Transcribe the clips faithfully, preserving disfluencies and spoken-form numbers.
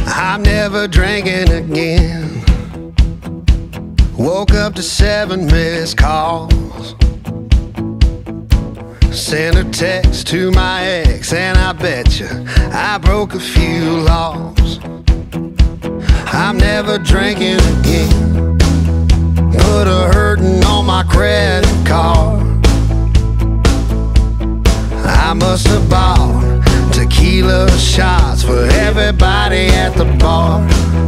I'm never drinking again. Woke up to seven missed calls. Sent a text to my ex, and I bet you I broke a few laws. I'm never drinking again. Put a hurtin' on my credit card. I must have bought tequila shots for everybody at the bar.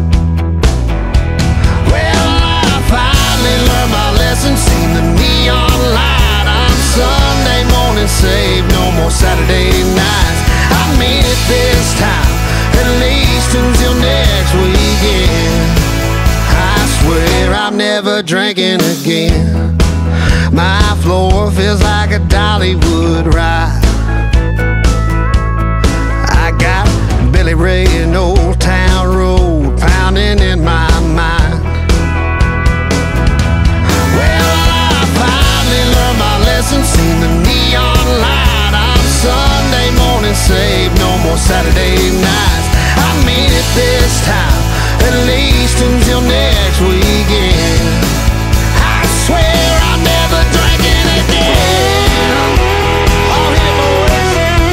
Well, I finally learned my lesson, seen the neon light. I'm Sunday morning saved, no more Saturday nights. I mean it this time, at least until next weekend. I swear I'm never drinking again. My floor feels like a Dollywood ride. I got Billy Ray and Old Town Road pounding in my mind. Well, I finally learned my lesson, seen the neon light. I'm Sunday morning saved, no more Saturday nights. I mean it this time, at least until next weekend. I swear I'm never drinking again. Oh, here, boys.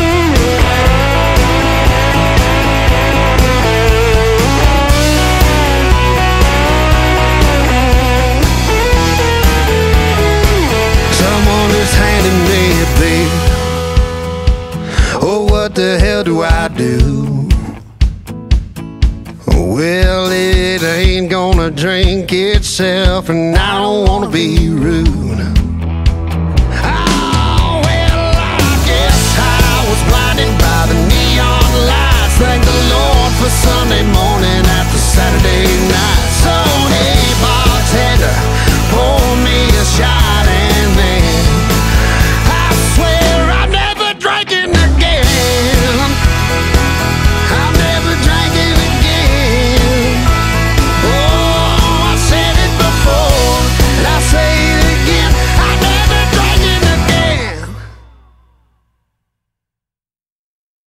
Someone is handing me a beer. Oh, what the hell do I do? Well, it ain't gonna drink itself, and I don't wanna be rude.